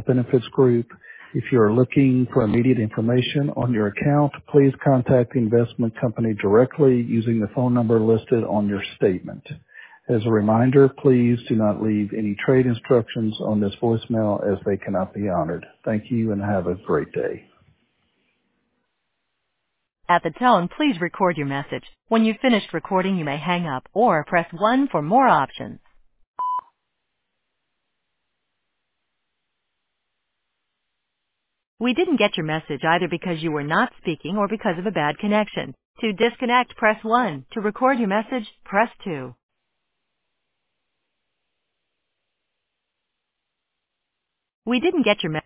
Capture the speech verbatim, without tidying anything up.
Benefits Group. If you are looking for immediate information on your account, please contact the investment company directly using the phone number listed on your statement. As a reminder, please do not leave any trade instructions on this voicemail as they cannot be honored. Thank you and have a great day. At the tone, please record your message. When you've finished recording, you may hang up or press one for more options. We didn't get your message either because you were not speaking or because of a bad connection. To disconnect, press one. To record your message, press two. We didn't get your message.